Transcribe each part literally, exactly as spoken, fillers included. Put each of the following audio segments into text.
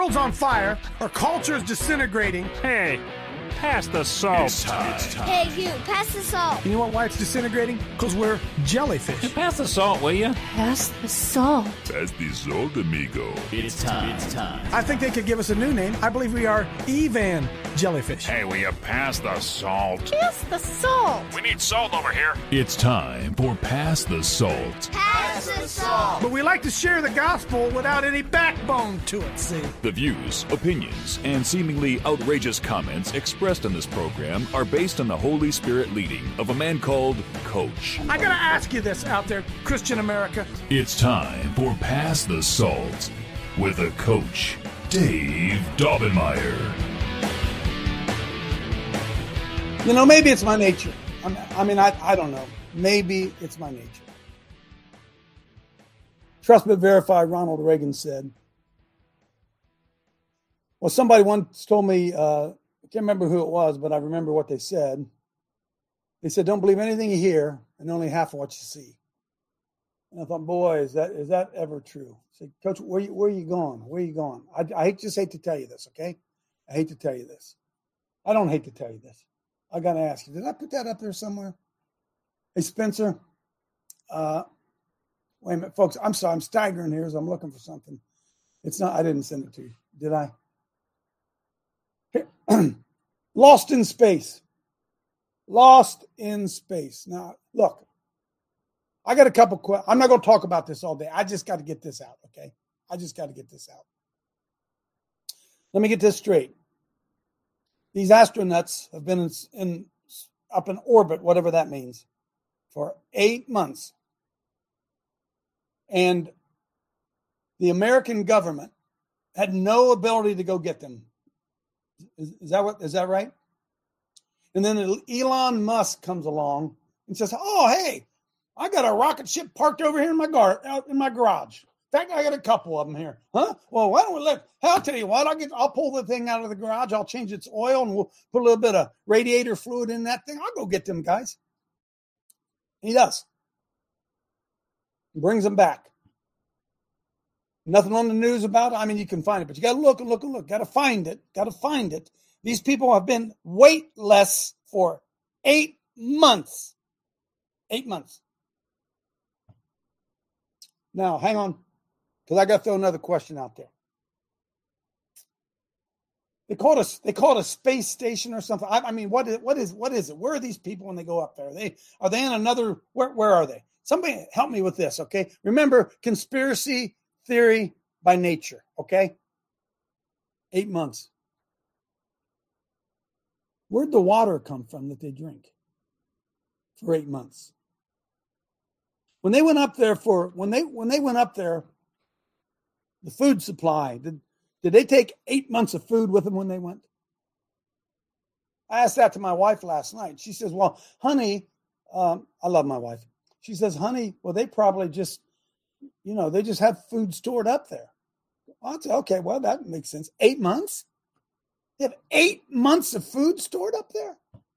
world's on fire, our culture is disintegrating. Hey, pass the salt. It's time. It's time. Hey, you, pass the salt. You know what, why it's disintegrating? Because we're jellyfish. Pass the salt, will you? Pass the salt. Pass the salt, amigo. It's time. It's time. I think they could give us a new name. I believe we are Evan jellyfish. Hey, will you pass the salt? Pass the salt. We need salt over here. It's time for Pass the Salt. Pass the salt. But we like to share the gospel without any backbone to it, see? The views, opinions, and seemingly outrageous comments expressed in this program are based on the Holy Spirit leading of a man called Coach. I gotta ask you this out there, Christian America. It's time for Pass the Salt with a coach, Dave Daubenmire. You know, maybe it's my nature. I'm, I mean, I, I don't know. Maybe it's my nature. Trust but verify, Ronald Reagan said. Well, somebody once told me, uh, I can't remember who it was, but I remember what they said. They said, don't believe anything you hear and only half of what you see. And I thought, boy, is that is that ever true? I said, Coach, where you, where are you going? Where are you going? I, I just hate to tell you this, okay? I hate to tell you this. I don't hate to tell you this. I got to ask you, did I put that up there somewhere? Hey, Spencer. Uh, wait a minute, folks. I'm sorry. I'm staggering here as I'm looking for something. It's not, I didn't send it to you. Did I? Here. Lost in Space. Lost in Space. Now, look, I got a couple questions. I'm not going to talk about this all day. I just got to get this out, okay? I just got to get this out. Let me get this straight. These astronauts have been in, in up in orbit, whatever that means, for eight months. And the American government had no ability to go get them. Is, is that what? Is that right? And then Elon Musk comes along and says, "Oh, hey, I got a rocket ship parked over here in my gar- out in my garage. In fact, I got a couple of them here. Huh? Well, why don't we let, I'll tell you what, I'll get, I'll pull the thing out of the garage. I'll change its oil and we'll put a little bit of radiator fluid in that thing. I'll go get them guys." He does. He brings them back. Nothing on the news about it. I mean, you can find it, but you got to look and look and look. Got to find it. Got to find it. These people have been weightless for eight months. Eight months. Now, hang on. Because I got to throw another question out there. They call it a they call it a space station or something. I, I mean, what is what is what is it? Where are these people when they go up there? Are they are they in another? Where where are they? Somebody help me with this, okay? Remember, conspiracy theory by nature, okay? Eight months. Where'd the water come from that they drink for eight months? When they went up there for when they when they went up there. The food supply, did, did they take eight months of food with them when they went? I asked that to my wife last night. She says, well, honey, um, I love my wife. She says, honey, well, they probably just, you know, they just have food stored up there. Well, I said, okay, well, that makes sense. Eight months? They have eight months of food stored up there?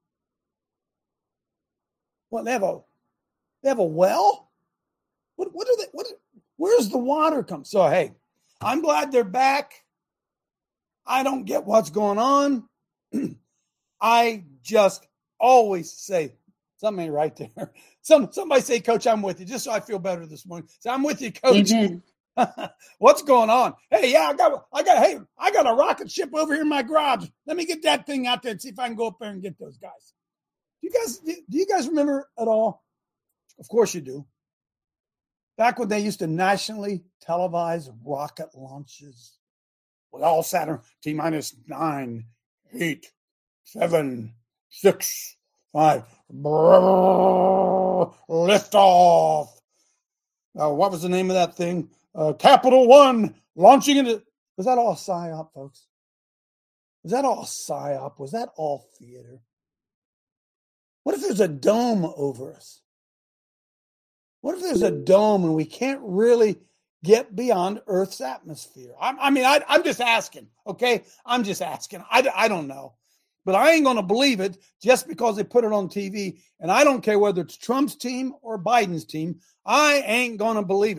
What, they have a, they have a well? What, what are they, what, where's the water come? So, hey, I'm glad they're back. I don't get what's going on. I just always say, something ain't right there. Some Somebody say, Coach, I'm with you, just so I feel better this morning. Say, I'm with you, Coach. Amen. What's going on? Hey, yeah, I got, I got, hey, I got a rocket ship over here in my garage. Let me get that thing out there and see if I can go up there and get those guys. Do you guys, do you guys remember at all? Of course you do. Back when they used to nationally televise rocket launches, we all sat around T minus nine, eight, seven, six, five, brrr, lift off. Uh, what was the name of that thing? Uh, Capital One launching into. Was that all psyop, folks? Was that all psyop? Was that all theater? What if there's a dome over us? What if there's a dome and we can't really get beyond Earth's atmosphere? I, I mean, I, I'm just asking, okay? I'm just asking. I, I don't know. But I ain't going to believe it just because they put it on T V. And I don't care whether it's Trump's team or Biden's team. I ain't going to believe it.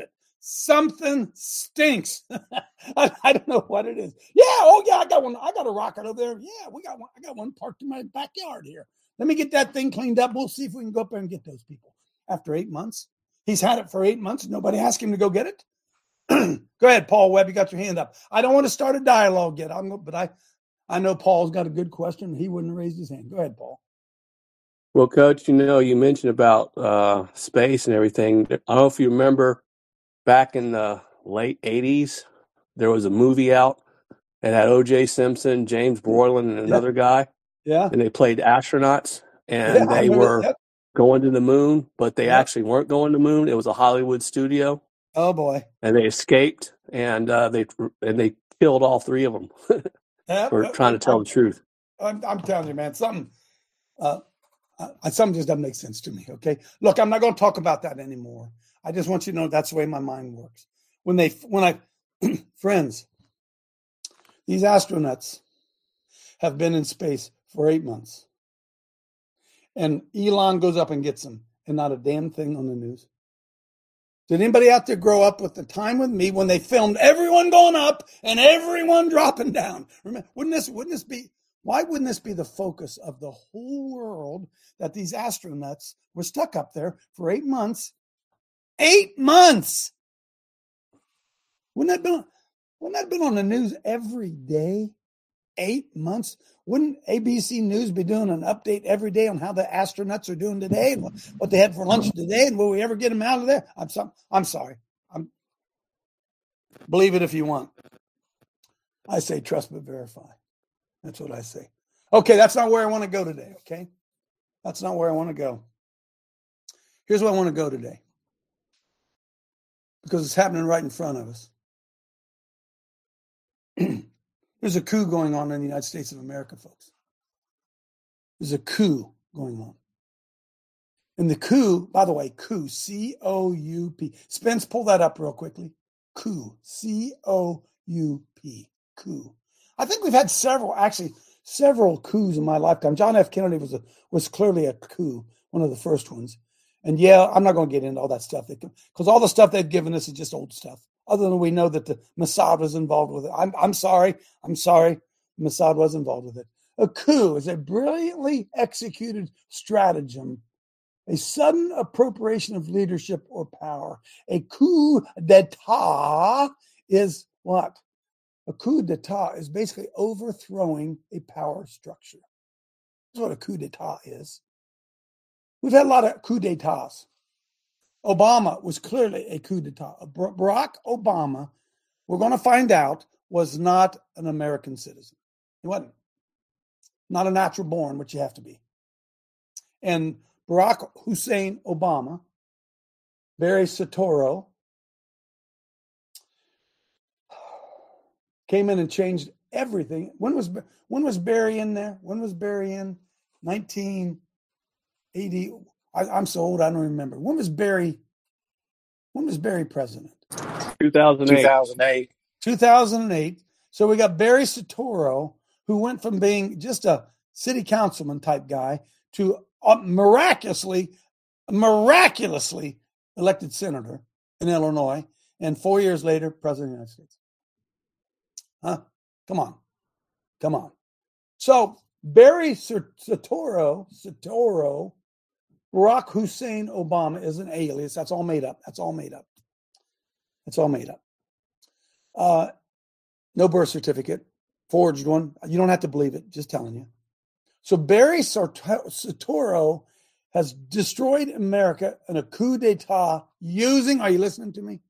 something stinks. I, I don't know what it is. Yeah, oh yeah, I got one. I got a rocket over there. Yeah, we got one. I got one parked in my backyard here. Let me get that thing cleaned up. We'll see if we can go up there and get those people. After eight months, he's had it for eight months. Nobody asked him to go get it. Go ahead, Paul Webb. You got your hand up. I don't want to start a dialogue yet. I'm, but I, I know Paul's got a good question. He wouldn't have raised his hand. Go ahead, Paul. Well, Coach, you know, you mentioned about uh, space and everything. I don't know if you remember back in the late eighties, there was a movie out. It had O J Simpson, James Borland, and another yeah. guy. Yeah. And they played astronauts, and yeah, they were that. going to the moon, but they yeah. actually weren't going to the moon. It was a Hollywood studio. Oh, boy. And they escaped, and uh, they and they killed all three of them yeah, for trying to tell I'm, the truth. I'm, I'm telling you, man, something, uh, uh, something just doesn't make sense to me, okay? Look, I'm not going to talk about that anymore. I just want you to know that's the way my mind works. When they, when I, friends, these astronauts have been in space for eight months. And Elon goes up and gets them, and not a damn thing on the news. Did anybody out there grow up with the time with me when they filmed everyone going up and everyone dropping down? Remember, wouldn't this, wouldn't this be, why wouldn't this be the focus of the whole world that these astronauts were stuck up there for eight months? Eight months! Wouldn't that been, wouldn't that been on the news every day? Eight months? Wouldn't A B C News be doing an update every day on how the astronauts are doing today and what they had for lunch today and will we ever get them out of there? I'm sorry. I'm sorry. I'm believe it if you want. I say trust but verify. That's what I say. Okay, that's not where I want to go today, okay? That's not where I want to go. Here's where I want to go today. Because it's happening right in front of us. There's a coup going on in the United States of America, folks. There's a coup going on. And the coup, by the way, coup, C O U P. Spence, pull that up real quickly. Coup, C O U P, coup. I think we've had several, actually, several coups in my lifetime. John F. Kennedy was a, was clearly a coup, one of the first ones. And yeah, I'm not going to get into all that stuff because all the stuff they've given us is just old stuff. Other than we know that the Mossad was involved with it. I'm, I'm sorry. I'm sorry. Mossad was involved with it. A coup is a brilliantly executed stratagem, a sudden appropriation of leadership or power. A coup d'etat is what? A coup d'etat is basically overthrowing a power structure. That's what a coup d'etat is. We've had a lot of coup d'etats. Obama was clearly a coup d'etat. Barack Obama, we're going to find out, was not an American citizen. He wasn't. Not a natural born, which you have to be. And Barack Hussein Obama, Barry Soetoro, came in and changed everything. When was when was Barry in there? When was Barry in? nineteen eighty. I, I'm so old I don't remember. When was Barry? When was Barry president? two thousand eight. two thousand eight. two thousand eight. So we got Barry Soetoro, who went from being just a city councilman type guy to uh, miraculously, miraculously elected senator in Illinois, and four years later, president of the United States. Huh? Come on. Come on. So Barry Soetoro, Soetoro, Barack Hussein Obama is an alias. That's all made up. That's all made up. That's all made up. Uh, no birth certificate, forged one. You don't have to believe it. Just telling you. So Barry Soetoro has destroyed America in a coup d'etat using, are you listening to me?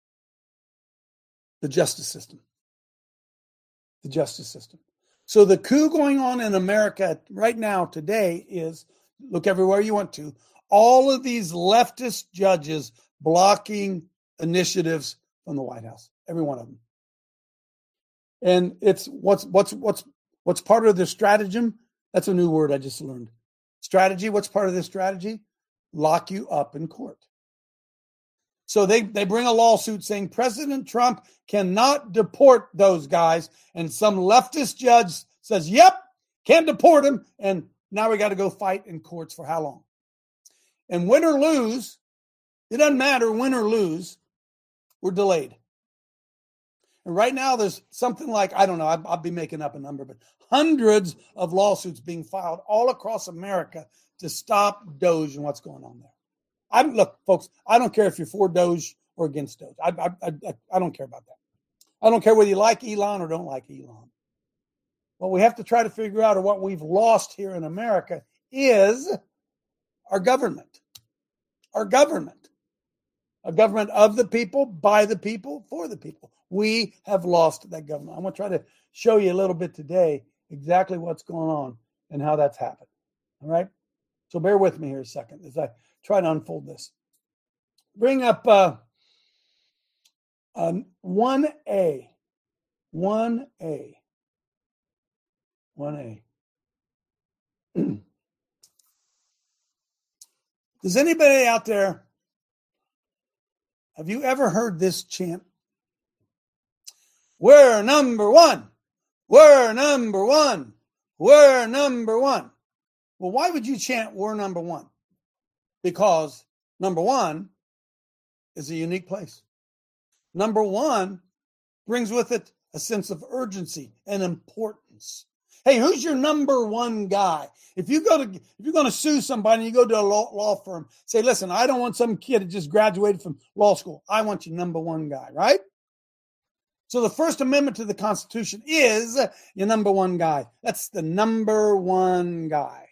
The justice system. The justice system. So the coup going on in America right now today is, look everywhere you want to, all of these leftist judges blocking initiatives from the White House, every one of them. And it's what's what's what's what's part of the stratagem. That's a new word I just learned. Strategy. What's part of this strategy? Lock you up in court. So they, they bring a lawsuit saying President Trump cannot deport those guys. And some leftist judge says, yep, can't deport him. And now we got to go fight in courts for how long? And win or lose, it doesn't matter win or lose. were delayed. And right now there's something like, I don't know, I'll, I'll be making up a number, but hundreds of lawsuits being filed all across America to stop Doge and what's going on there. I look, folks, I don't care if you're for Doge or against Doge. I, I, I, I don't care about that. I don't care whether you like Elon or don't like Elon. What we have to try to figure out, or what we've lost here in America, is our government. Our government. A government of the people, by the people, for the people. We have lost that government. I'm going to try to show you a little bit today exactly what's going on and how that's happened. All right? So bear with me here a second as I try to unfold this. Bring up uh, um, one A. one A. one A. Does anybody out there, have you ever heard this chant? We're number one. We're number one. We're number one. Well, why would you chant we're number one? Because number one is a unique place. Number one brings with it a sense of urgency and importance. Hey, who's your number one guy? If you go to, if you're going to sue somebody and you go to a law, law firm, say, listen, I don't want some kid that just graduated from law school. I want your number one guy, right? So the First Amendment to the Constitution is your number one guy. That's the number one guy.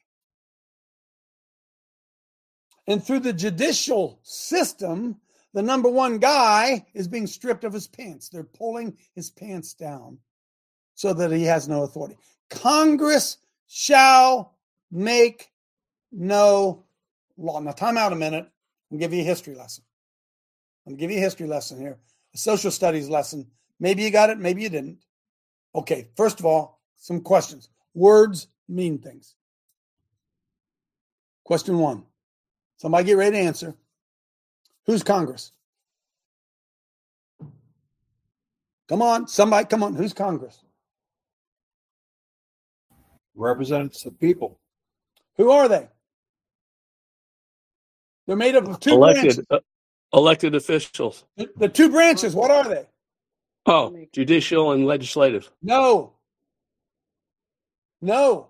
And through the judicial system, the number one guy is being stripped of his pants. They're pulling his pants down so that he has no authority. Congress shall make no law. Now, time out a minute. I'll give you a history lesson. I'll give you a history lesson here, a social studies lesson. Maybe you got it, maybe you didn't. Okay, first of all, some questions. Words mean things. Question one. Somebody get ready to answer. Who's Congress? Come on, somebody, come on. Who's Congress? Represents the people. Who are they? They're made up of two Elected, branches. uh, elected officials. The, the two branches, what are they? Oh, judicial and legislative. No. No.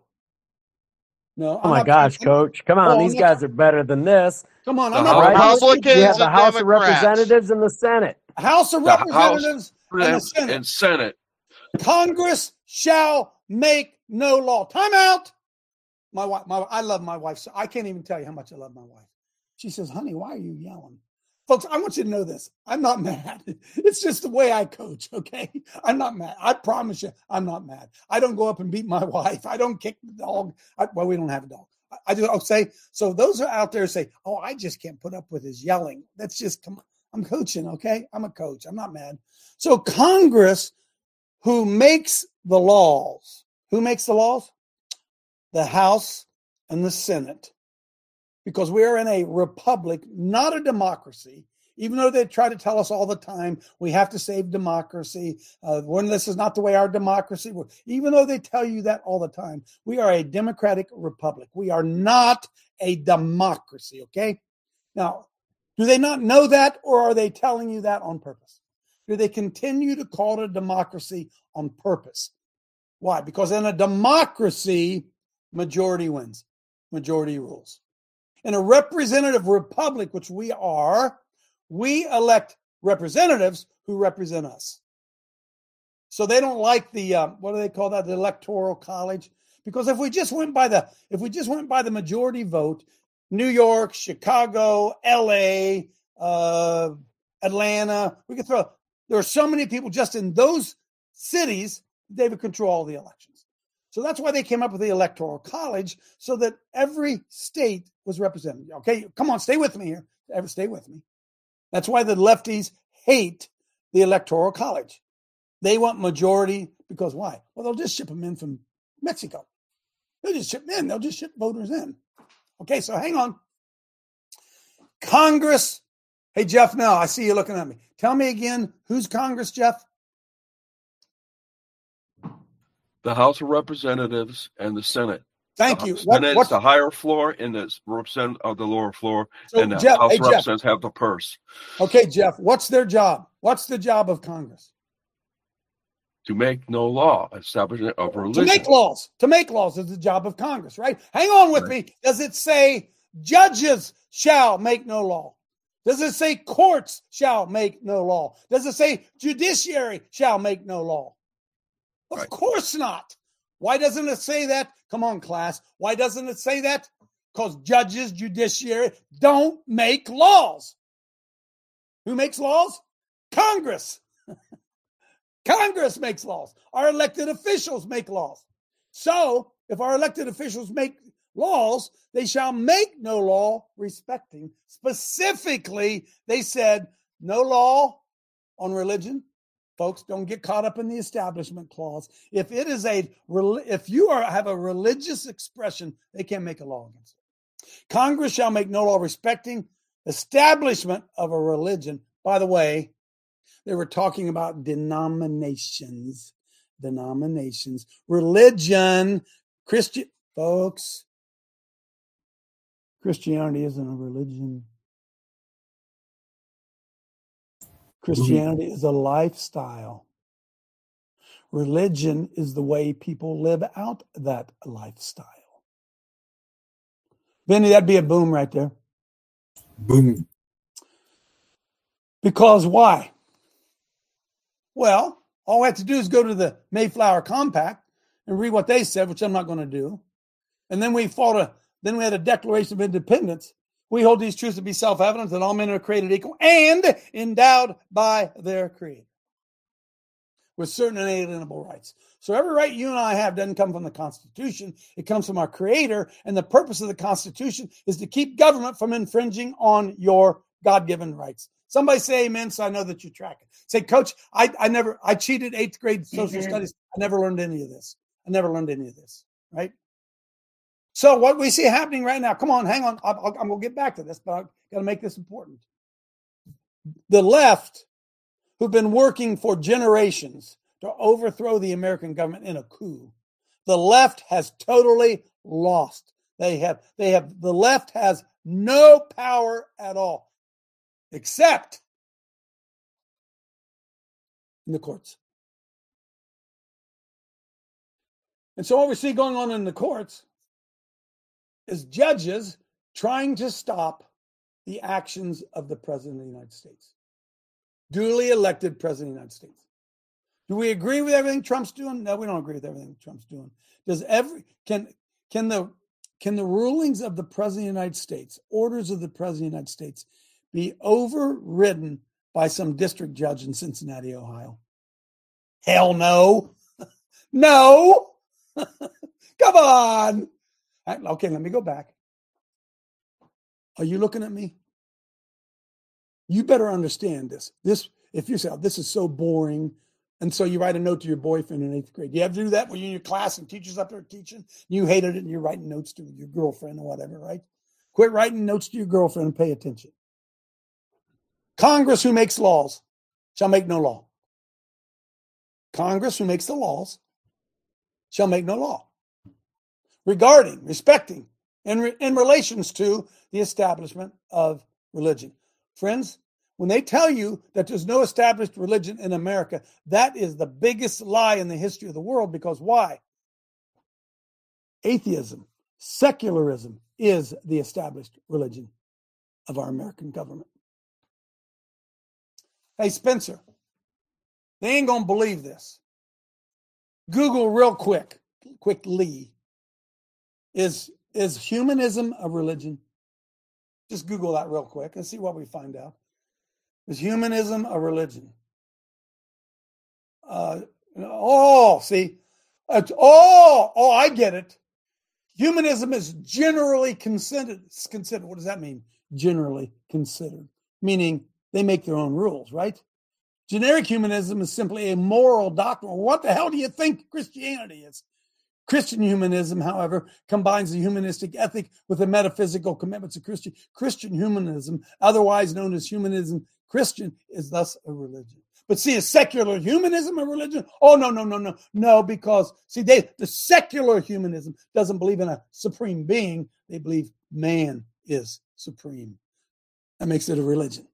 No. Oh my gosh, Coach. Come on. Oh, These I'm guys not- are better than this. Come on. The I'm not Right? Republicans You have the and House of Democrats. Representatives and the Senate. House of The House Representatives and the Senate. and Senate. Congress shall make no law. Time out. My wife, my, I love my wife. So I can't even tell you how much I love my wife. She says, honey, why are you yelling? Folks, I want you to know this. I'm not mad. It's just the way I coach, okay? I'm not mad. I promise you, I'm not mad. I don't go up and beat my wife. I don't kick the dog. I, well, we don't have a dog. I, I just I'll say, so those are out there say, oh, I just can't put up with his yelling. That's just, come on. I'm coaching, okay? I'm a coach. I'm not mad. So Congress, who makes the laws, who makes the laws? The House and the Senate. Because we are in a republic, not a democracy, even though they try to tell us all the time, we have to save democracy. Uh, when this is not the way our democracy works. Even though they tell you that all the time, we are a democratic republic. We are not a democracy, okay? Now, do they not know that, or are they telling you that on purpose? Do they continue to call it a democracy on purpose? Why? Because in a democracy, majority wins. Majority rules. In a representative republic, which we are, we elect representatives who represent us. So they don't like the, uh, what do they call that, the electoral college? Because if we just went by the, if we just went by the majority vote, New York, Chicago, L A, uh, Atlanta, we could throw, there are so many people just in those cities, they would control all the elections. So that's why they came up with the Electoral College, so that every state was represented. Okay, come on, stay with me here. Ever stay with me. That's why the lefties hate the Electoral College. They want majority because why? Well, they'll just ship them in from Mexico. They'll just ship them in. They'll just ship voters in. Okay, so hang on. Congress. Hey, Jeff, now I see you looking at me. Tell me again, who's Congress, Jeff? The House of Representatives and the Senate. Thank the you. Senate What, is what, the higher floor, and the representative of the lower floor, So, and the Jeff- House hey, of Jeff. Representatives have the purse okay, Jeff, what's their job? What's the job of Congress? to make no law, establishment of To religion. make laws. To make laws is the job of Congress, right? Hang on with Right. me. Does it say judges shall make no law? Does it say courts shall make no law? Does it say judiciary shall make no law? Of Right. course not. Why doesn't it say that? Come on, class. Why doesn't it say that? Because judges, judiciary don't make laws. Who makes laws? Congress. Congress makes laws. Our elected officials make laws. So, if our elected officials make laws, they shall make no law respecting. Specifically, they said no law on religion. Folks, don't get caught up in the establishment clause. If it is a if you are have a religious expression, they can't make a law against it. Congress shall make no law respecting establishment of a religion. By the way, they were talking about denominations, denominations, religion, Christian folks. Christianity isn't a religion. Christianity is a lifestyle. Religion is the way people live out that lifestyle. Benny, that'd be a boom right there. Boom. Because why? Well, all we have to do is go to the Mayflower Compact and read what they said, which I'm not going to do. And then we fought a, then we had a Declaration of Independence. We hold these truths to be self-evident that all men are created equal and endowed by their Creator with certain inalienable rights. So every right you and I have doesn't come from the Constitution. It comes from our Creator. And the purpose of the Constitution is to keep government from infringing on your God-given rights. Somebody say amen, so I know that you're tracking. Say, Coach, I, I never, I cheated eighth grade social studies. I never learned any of this. I never learned any of this, right? So what we see happening right now, come on, hang on. I'll, I'll, I'm going to get back to this, but I've got to make this important. The left, who've been working for generations to overthrow the American government in a coup, the left has totally lost. They have, they have, the left has no power at all, except in the courts. And so what we see going on in the courts is judges trying to stop the actions of the President of the United States, duly elected President of the United States. Do we agree with everything Trump's doing? No, we don't agree with everything Trump's doing. Does every can can the can the rulings of the President of the United States, orders of the President of the United States, be overridden by some district judge in Cincinnati, Ohio? Hell no. No. Come on. Okay, let me go back. Are you looking at me? You better understand this. This, if you say, oh, this is so boring, and so you write a note to your boyfriend in eighth grade. Do you ever do that when you're in your class and teacher's up there teaching? You hated it and you're writing notes to your girlfriend or whatever, right? Quit writing notes to your girlfriend and pay attention. Congress, who makes laws, shall make no law. Congress, who makes the laws, shall make no law. Regarding, respecting, in, re, in relations to the establishment of religion. Friends, when they tell you that there's no established religion in America, that is the biggest lie in the history of the world. Because why? Atheism, secularism is the established religion of our American government. Hey, Spencer, they ain't going to believe this. Google real quick, quickly. Is, is humanism a religion? Just Google that real quick and see what we find out. Is humanism a religion? Uh, oh, see. It's, oh, oh, I get it. Humanism is generally considered, considered. What does that mean? Generally considered. Meaning they make their own rules, right? Generic humanism is simply a moral doctrine. What the hell do you think Christianity is? Christian humanism, however, combines the humanistic ethic with the metaphysical commitments of Christian. Christian humanism, otherwise known as humanism Christian, is thus a religion. But see, is secular humanism a religion? Oh, no, no, no, no. No, because, see, they the secular humanism doesn't believe in a supreme being. They believe man is supreme. That makes it a religion.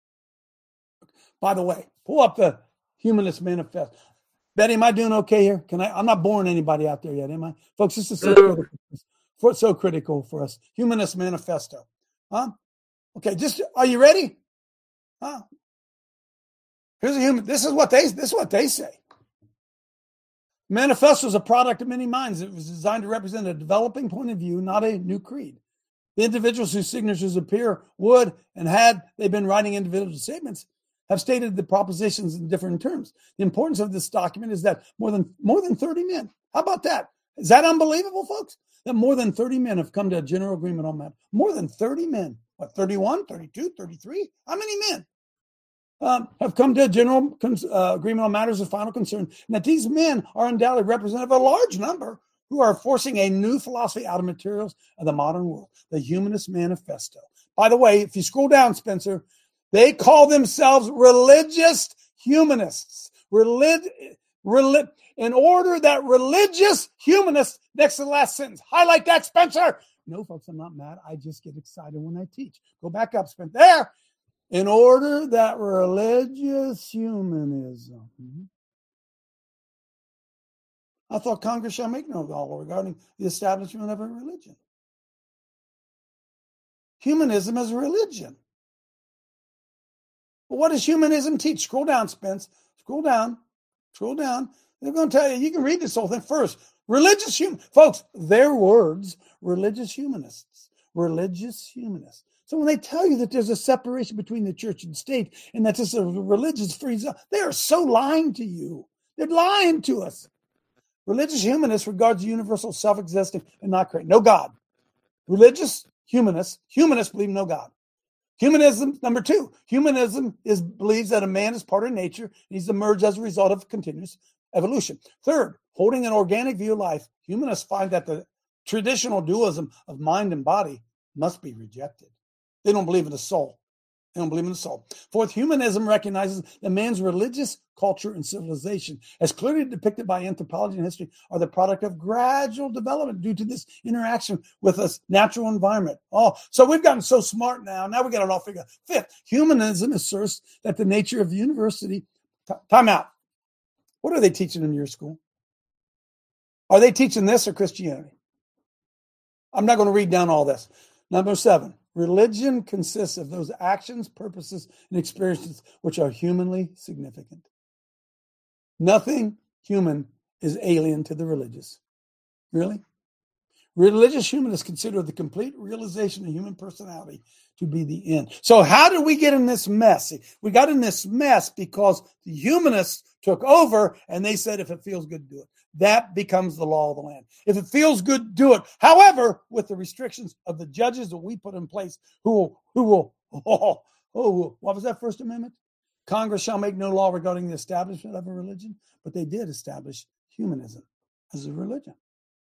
By the way, pull up the Humanist Manifesto. Betty, am I doing okay here? Can I? I'm not boring anybody out there yet, am I? Folks, this is so critical, so critical for us. Humanist Manifesto. Huh? Okay, just, are you ready? Huh? Here's a human. This is what they. This is what they say. Manifesto is a product of many minds. It was designed to represent a developing point of view, not a new creed. The individuals whose signatures appear would and had they been writing individual statements have stated the propositions in different terms. The importance of this document is that more than more than thirty men. How about that? Is that unbelievable, folks? That more than thirty men have come to a general agreement on that. More than thirty men. What, thirty-one, thirty-two, thirty-three? How many men? Um, have come to a general uh, agreement on matters of final concern, and that these men are undoubtedly representative of a large number who are forcing a new philosophy out of materials of the modern world, the Humanist Manifesto. By the way, if you scroll down, Spencer, they call themselves religious humanists. Relig- relig- in order that religious humanists, next to the last sentence, highlight that, Spencer. No, folks, I'm not mad. I just get excited when I teach. Go back up, Spencer. There. In order that religious humanism. I thought Congress shall make no law regarding the establishment of a religion. Humanism is a religion. Well, what does humanism teach? Scroll down, Spence. Scroll down. Scroll down. They're going to tell you, you can read this whole thing first. Religious human, folks, their words, religious humanists. Religious humanists. So when they tell you that there's a separation between the church and state and that this is a religious free zone, they are so lying to you. They're lying to us. Religious humanists regards the universal self-existing and not created. No God. Religious humanists, humanists believe no God. Humanism, number two, humanism is believes that a man is part of nature and he's emerged as a result of continuous evolution. Third, holding an organic view of life, humanists find that the traditional dualism of mind and body must be rejected. They don't believe in the soul. They don't believe in the soul. Fourth, humanism recognizes that man's religious culture and civilization, as clearly depicted by anthropology and history, are the product of gradual development due to this interaction with a natural environment. Oh, so we've gotten so smart now. Now we got it all figured out. Fifth, humanism asserts that the nature of the university. T- time out. What are they teaching in your school? Are they teaching this or Christianity? I'm not going to read down all this. Number seven. Religion consists of those actions, purposes, and experiences which are humanly significant. Nothing human is alien to the religious. Really? Religious humanists consider the complete realization of human personality to be the end. So how did we get in this mess? We got in this mess because the humanists took over and they said, if it feels good, do it. That becomes the law of the land. If it feels good, do it. However, with the restrictions of the judges that we put in place, who will, who will, oh, oh, what was that First Amendment? Congress shall make no law regarding the establishment of a religion, but they did establish humanism as a religion.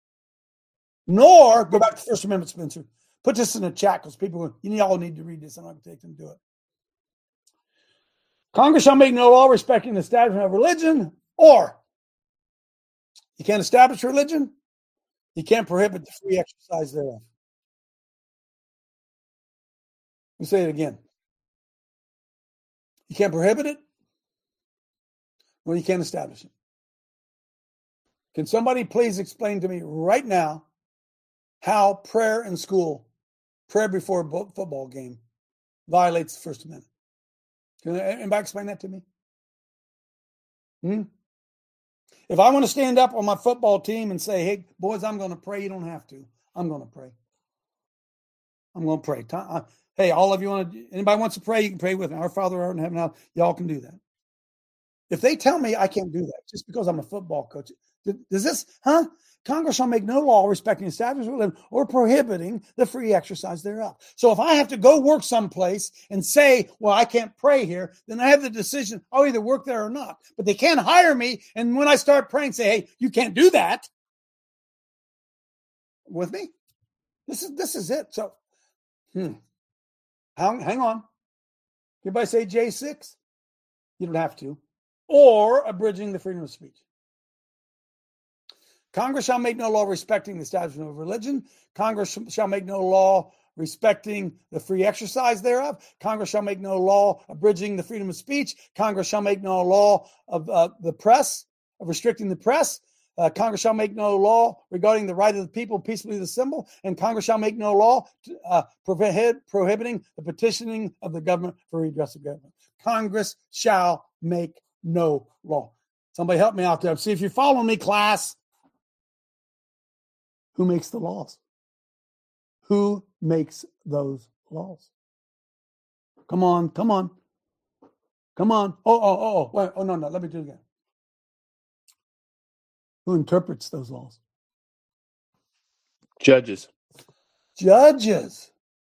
Nor, go back to the First Amendment, Spencer. Put this in the chat because people, you all need to read this. I'm not going to take them to do it. Congress shall make no law respecting the establishment of religion, or you can't establish religion, you can't prohibit the free exercise thereof. Let me say it again. You can't prohibit it, or you can't establish it. Can somebody please explain to me right now how prayer in school, prayer before a football game, violates the First Amendment? Can anybody explain that to me? Hmm? If I want to stand up on my football team and say, hey, boys, I'm going to pray, you don't have to. I'm going to pray. I'm going to pray. Hey, all of you want to, anybody wants to pray, you can pray with me. Our Father who art in heaven, now y'all can do that. If they tell me I can't do that just because I'm a football coach, does this, huh? Congress shall make no law respecting establishment of religion or prohibiting the free exercise thereof. So if I have to go work someplace and say, well, I can't pray here, then I have the decision, I'll either work there or not. But they can't hire me. And when I start praying, say, hey, you can't do that. With me? This is this is it. So, hmm. hang, hang on. Everybody say J six? You don't have to. or abridging the freedom of speech. Congress shall make no law respecting the establishment of religion. Congress shall make no law respecting the free exercise thereof. Congress shall make no law abridging the freedom of speech. Congress shall make no law of uh, the press, of restricting the press. Uh, Congress shall make no law regarding the right of the people peacefully to assemble. And Congress shall make no law to, uh, prohibit, prohibiting the petitioning of the government for redress of government. Congress shall make no law. Somebody help me out there. See if you're following me, class. Who makes the laws? Who makes those laws? Come on, come on. Come on. Oh, oh, oh, oh, wait, oh, no, no, let me do it again. Who interprets those laws? Judges. Judges.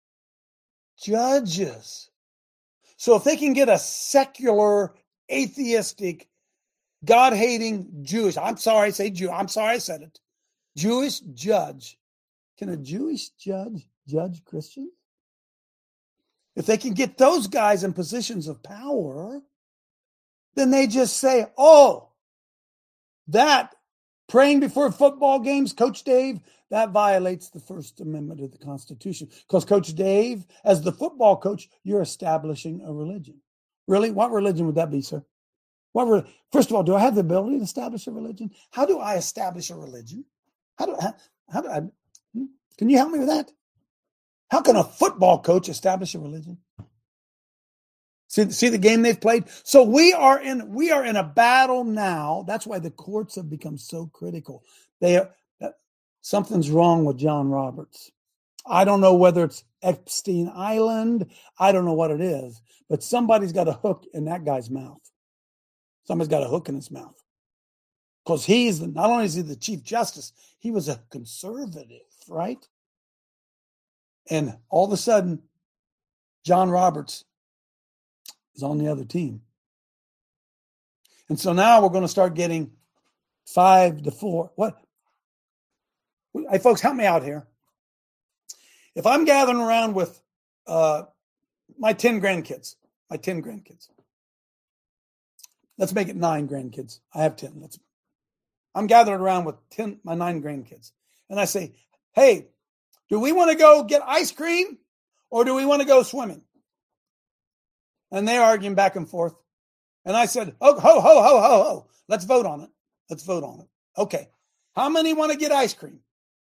Judges. So if they can get a secular, atheistic, God-hating Jewish, I'm sorry I say Jew, I'm sorry I said it, Jewish judge, can a Jewish judge judge Christians? If they can get those guys in positions of power, then they just say, oh, that praying before football games, Coach Dave, that violates the First Amendment of the Constitution. Because Coach Dave, as the football coach, you're establishing a religion. Really? What religion would that be, sir? What re- First of all, do I have the ability to establish a religion? How do I establish a religion? How do I, how do I, can you help me with that? How can a football coach establish a religion? See, see the game they've played? So we are in we are in a battle now. That's why the courts have become so critical. They are, something's wrong with John Roberts. I don't know whether it's Epstein Island. I don't know what it is. But somebody's got a hook in that guy's mouth. Somebody's got a hook in his mouth. Because he's the, not only is he the Chief Justice, he was a conservative, right? And all of a sudden, John Roberts is on the other team. And so now we're going to start getting five to four. What? Hey, folks, help me out here. If I'm gathering around with uh, my ten grandkids, my ten grandkids, let's make it nine grandkids. I have ten. Let's. I'm gathered around with ten, my nine grandkids. And I say, hey, do we want to go get ice cream or do we want to go swimming? And they're arguing back and forth. And I said, oh, ho, ho, ho, ho, ho. Let's vote on it. Let's vote on it. Okay. How many want to get ice cream?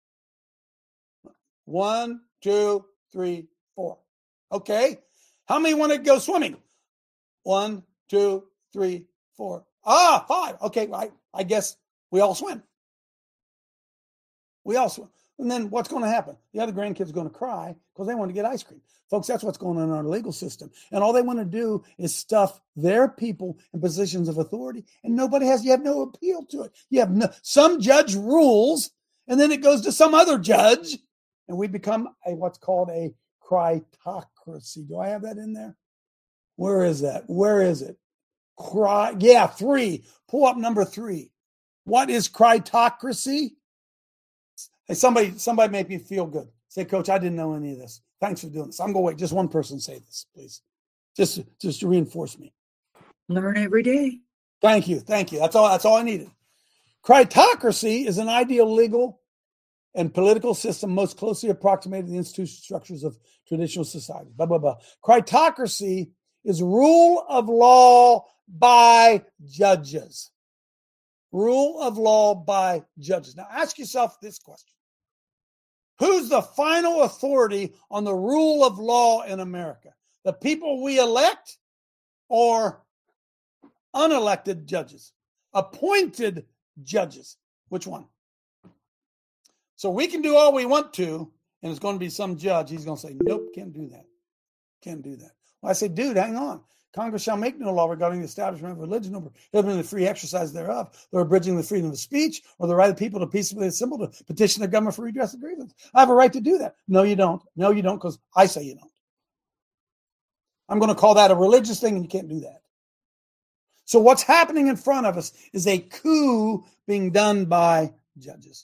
One, two, three, four. Okay. How many want to go swimming? One, two, three, four. Ah, five. Okay. I, I guess we all swim. We all swim. And then what's going to happen? The other grandkids are going to cry because they want to get ice cream. Folks, that's what's going on in our legal system. And all they want to do is stuff their people in positions of authority. And nobody has, you have no appeal to it. You have no, some judge rules, and then it goes to some other judge. And we become a what's called a critocracy. Do I have that in there? Where is that? Where is it? Cry, yeah, three. Pull up number three. What is critocracy? Hey, somebody, somebody make me feel good. Say, Coach, I didn't know any of this. Thanks for doing this. I'm going to wait. Just one person say this, please. Just, just to reinforce me. Learn every day. Thank you. Thank you. That's all, that's all I needed. Critocracy is an ideal legal and political system most closely approximated the institutional structures of traditional society. Blah, blah, blah. Critocracy is rule of law by judges. Rule of law by judges. Now ask yourself this question. Who's the final authority on the rule of law in America? The people we elect or unelected judges? Appointed judges. Which one? So we can do all we want to, and it's going to be some judge. He's going to say, nope, can't do that. Can't do that. Well, I say, dude, hang on. Congress shall make no law regarding the establishment of religion or the free exercise thereof, or abridging the freedom of speech, or the right of people to peaceably assemble to petition the government for redress of grievance. I have a right to do that. No, you don't. No, you don't, because I say you don't. I'm going to call that a religious thing, and you can't do that. So what's happening in front of us is a coup being done by judges.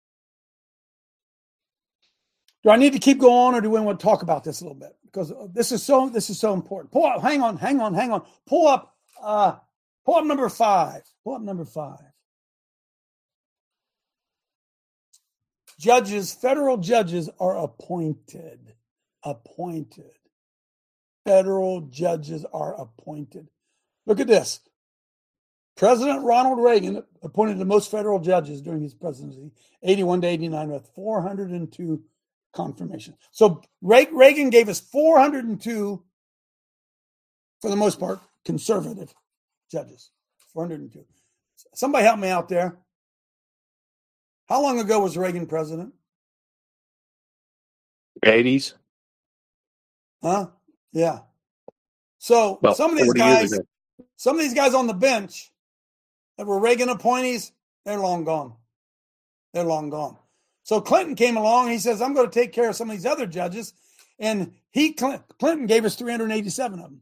Do I need to keep going, or do we want to talk about this a little bit? Because this is so this is so important. Pull up, hang on, hang on, hang on. Pull up uh, Pull up number five. Pull up number five. Judges, federal judges are appointed. Appointed. Federal judges are appointed. Look at this. President Ronald Reagan appointed the most federal judges during his presidency, eighty-one to eighty-nine, with four hundred two confirmations. So Reagan gave us four hundred two, for the most part, conservative judges. four hundred two. Somebody help me out there. How long ago was Reagan president? eighties. Huh? Yeah. So Well, some of these forty years guys, ago. some of these guys on the bench that were Reagan appointees, they're long gone. They're long gone. So Clinton came along. He says, I'm going to take care of some of these other judges. And he, Clinton gave us three hundred eighty-seven of them.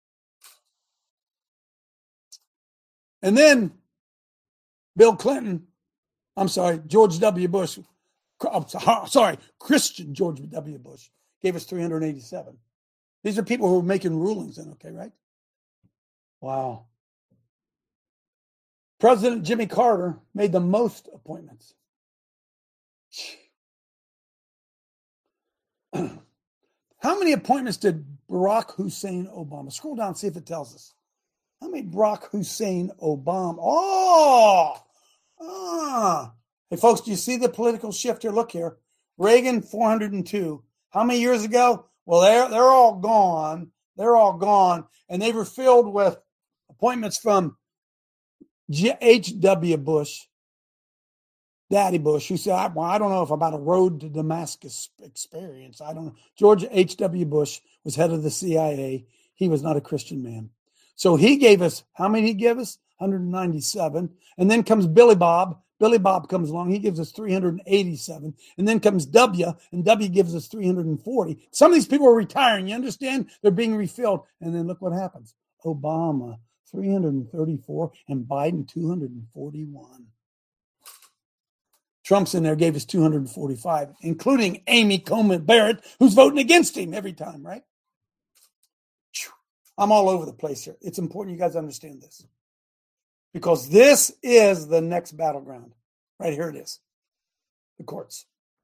And then Bill Clinton, I'm sorry, George W. Bush, I'm sorry, Christian George W. Bush gave us three hundred eighty-seven. These are people who are making rulings then, okay, right? Wow. President Jimmy Carter made the most appointments. How many appointments did Barack Hussein Obama? Scroll down and see if it tells us. How many Barack Hussein Obama? Oh! Ah. Hey, folks, do you see the political shift here? Look here. Reagan, four hundred two. How many years ago? Well, they're, they're all gone. They're all gone. And they were filled with appointments from H W Bush, Daddy Bush, who said, well, I don't know if about a road to Damascus experience. I don't know. George H W Bush was head of the C I A. He was not a Christian man. So he gave us, how many he gave us? one hundred ninety-seven. And then comes Billy Bob. Billy Bob comes along. He gives us three hundred eighty-seven. And then comes W, and W gives us three hundred forty. Some of these people are retiring. You understand? They're being refilled. And then look what happens. Obama, three hundred thirty-four, and Biden, two hundred forty-one. Trump's in there, gave us two hundred forty-five, including Amy Coney Barrett, who's voting against him every time, right? I'm all over the place here. It's important you guys understand this, because this is the next battleground. Right here it is. The courts.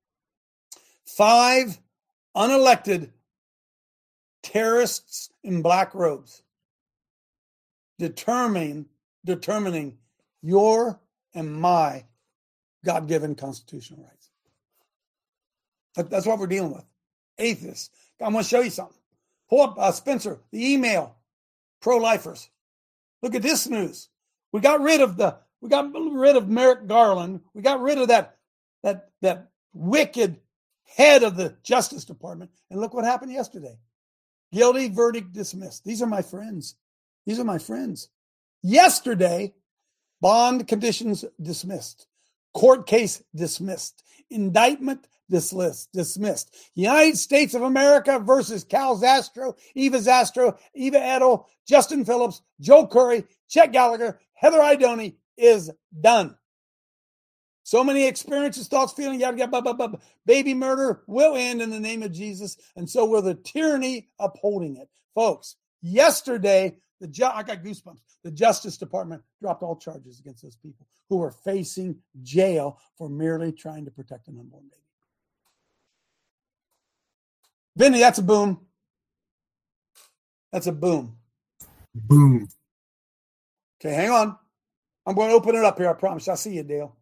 Five unelected terrorists in black robes determining, determining your and my God-given constitutional rights. That, that's what we're dealing with. Atheists. I'm going to show you something. Pull up uh, Spencer, the email, pro-lifers. Look at this news. We got rid of the, we got rid of Merrick Garland. We got rid of that, that, that wicked head of the Justice Department. And look what happened yesterday. Guilty, verdict dismissed. These are my friends. These are my friends. Yesterday, bond conditions dismissed. Court case dismissed. Indictment dismissed. Dismissed. United States of America versus Cal Zastro, Eva Zastro, Eva Edel, Justin Phillips, Joe Curry, Chet Gallagher, Heather Idoni is done. So many experiences, thoughts, feelings, yada, yada, blah, blah, blah. Baby murder will end in the name of Jesus, and so will the tyranny upholding it. Folks, yesterday, the ju- I got goosebumps. The Justice Department dropped all charges against those people who were facing jail for merely trying to protect an unborn baby. Vinny, that's a boom. That's a boom. Boom. Okay, hang on. I'm going to open it up here, I promise. I'll see you, Dale.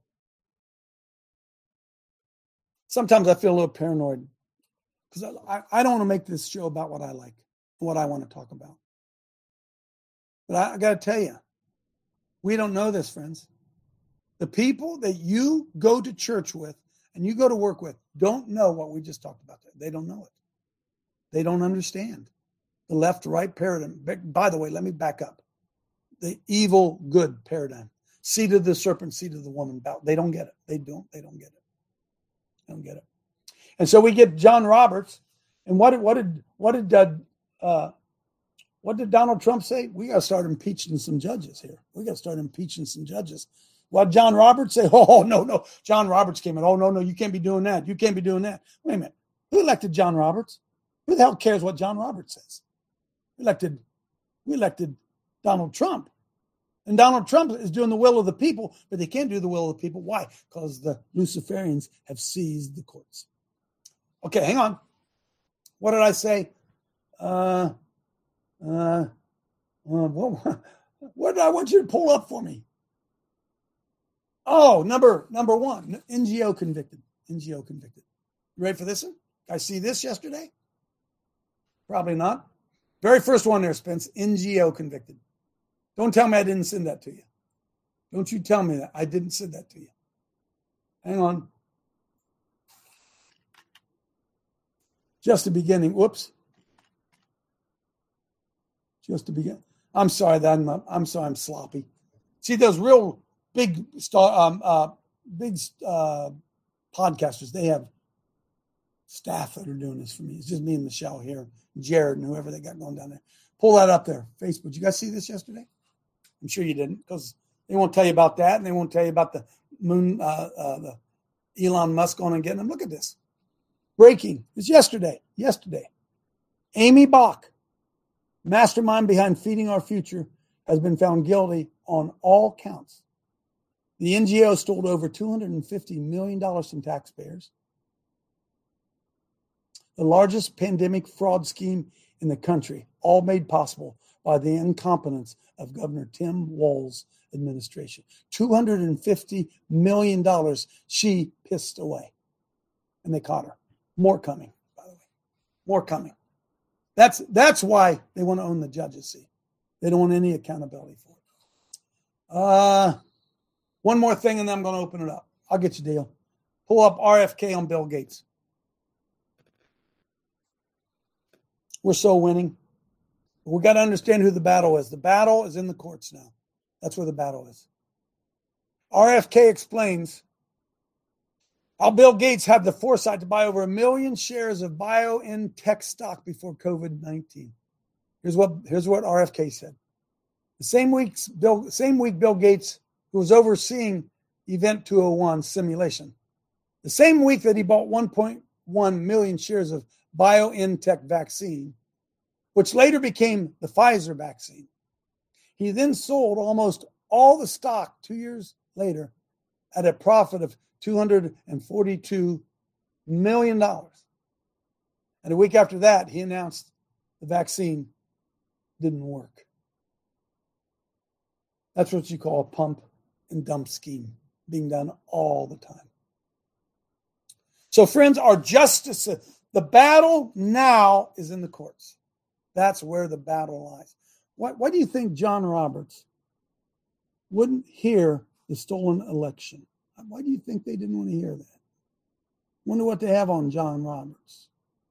Sometimes I feel a little paranoid because I, I don't want to make this show about what I like and what I want to talk about. But I, I got to tell you, we don't know this, friends. The people that you go to church with and you go to work with don't know what we just talked about. They don't know it. They don't understand the left-right paradigm. By the way, let me back up. The evil-good paradigm. Seed of the serpent, seed of the woman. They don't get it. They don't. They don't get it. They don't get it. And so we get John Roberts. And what did what did what did uh, uh, what did Donald Trump say? We got to start impeaching some judges here. We got to start impeaching some judges. What did John Roberts say? Oh no no. John Roberts came in. Oh no no. You can't be doing that. You can't be doing that. Wait a minute. Who elected John Roberts? Who the hell cares what John Roberts says? We elected, we elected Donald Trump. And Donald Trump is doing the will of the people, but they can't do the will of the people. Why? Because the Luciferians have seized the courts. Okay, hang on. What did I say? Uh, uh, uh, what, what did I want you to pull up for me? Oh, number number one, N G O convicted. N G O convicted. You ready for this one? I see this yesterday? Probably not. Very first one there, Spence. N G O convicted. Don't tell me I didn't send that to you. Don't you tell me that. I didn't send that to you. Hang on. Just the beginning. Whoops. Just the beginning. I'm sorry that I'm not, I'm sorry I'm sloppy. See those real big star um uh big uh podcasters, they have staff that are doing this for me. It's just me and Michelle here, Jared and whoever they got going down there. Pull that up there. Facebook. Did you guys see this yesterday? I'm sure you didn't, because they won't tell you about that, and they won't tell you about the moon, uh, uh, the Elon Musk going and getting them. Look at this. Breaking. It's yesterday. Yesterday. Amy Bach, mastermind behind Feeding Our Future, has been found guilty on all counts. The N G O stole over two hundred fifty million dollars from taxpayers. The largest pandemic fraud scheme in the country, all made possible by the incompetence of Governor Tim Walz's administration. two hundred fifty million dollars she pissed away. And they caught her. More coming, by the way. More coming. That's that's why they want to own the judges, see. They don't want any accountability for it. Uh, one more thing, and then I'm going to open it up. I'll get you a deal. Pull up R F K on Bill Gates. We're so winning. We got to understand who the battle is. The battle is in the courts now. That's where the battle is. R F K explains how Bill Gates had the foresight to buy over a million shares of BioNTech stock before COVID nineteen. Here's what, here's what R F K said. The same week, Bill, same week Bill Gates, who was overseeing Event two oh one simulation, the same week that he bought one point one million shares of BioNTech vaccine, which later became the Pfizer vaccine. He then sold almost all the stock two years later at a profit of two hundred forty-two million dollars. And a week after that, he announced the vaccine didn't work. That's what you call a pump and dump scheme being done all the time. So, friends, our justice, the battle now is in the courts. That's where the battle lies. Why, why do you think John Roberts wouldn't hear the stolen election? Why do you think they didn't want to hear that? Wonder what they have on John Roberts.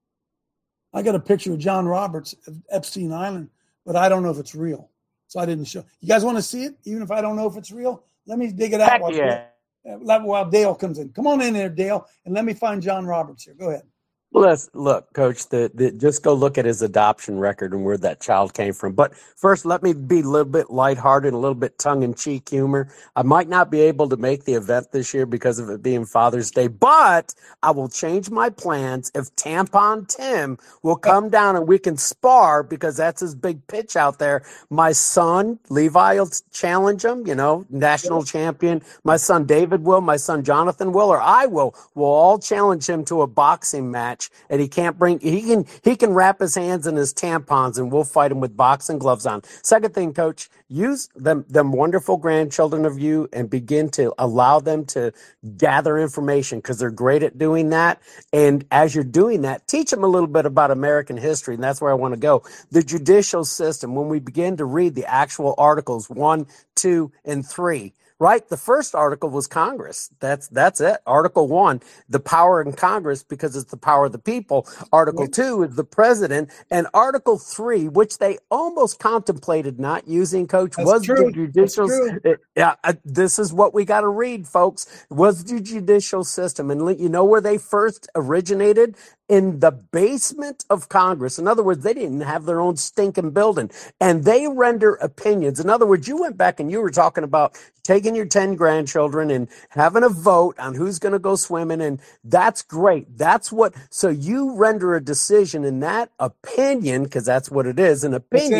I got a picture of John Roberts of Epstein Island, but I don't know if it's real. So I didn't show. You guys want to see it? Even if I don't know if it's real? Let me dig it out while, yeah. while Dale comes in. Come on in there, Dale, and let me find John Roberts here. Go ahead. Well, let's look, Coach, the, the, just go look at his adoption record and where that child came from. But first, let me be a little bit lighthearted, a little bit tongue-in-cheek humor. I might not be able to make the event this year because of it being Father's Day, but I will change my plans if Tampon Tim will come down and we can spar, because that's his big pitch out there. My son, Levi, will challenge him, you know, national champion. My son, David, will. My son, Jonathan, will. Or I will. We'll all challenge him to a boxing match. And he can't bring, he can, he can wrap his hands in his tampons and we'll fight him with boxing gloves on. Second thing, Coach, use them, them wonderful grandchildren of you and begin to allow them to gather information, because they're great at doing that. And as you're doing that, teach them a little bit about American history. And that's where I want to go. The judicial system, when we begin to read the actual articles one, two, and three, right? The first article was Congress. That's that's it. Article one, the power in Congress, because it's the power of the people. Article two is the president. And Article three, which they almost contemplated not using, Coach, That's was true. the judicial. That's Yeah, uh, this is what we got to read, folks. Was the judicial system. And you know where they first originated? In the basement of Congress. In other words, they didn't have their own stinking building, and they render opinions. In other words, you went back and you were talking about taking your ten grandchildren and having a vote on who's going to go swimming, and that's great. That's what, so you render a decision in that opinion, because that's what it is, an opinion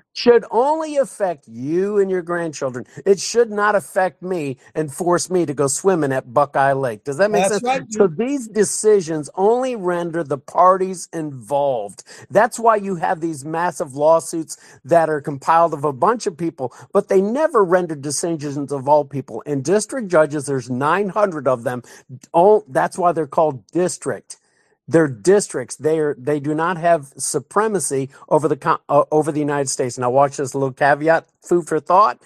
should only affect you and your grandchildren. It should not affect me and force me to go swimming at Buckeye Lake. Does that make That's sense? right. So these decisions only render the parties involved. That's why you have these massive lawsuits that are compiled of a bunch of people, but they never render decisions of all people. And district judges, there's nine hundred of them. All, that's why they're called district. They're districts. They are. They do not have supremacy over the co- uh, over the United States. Now, watch this little caveat. Food for thought.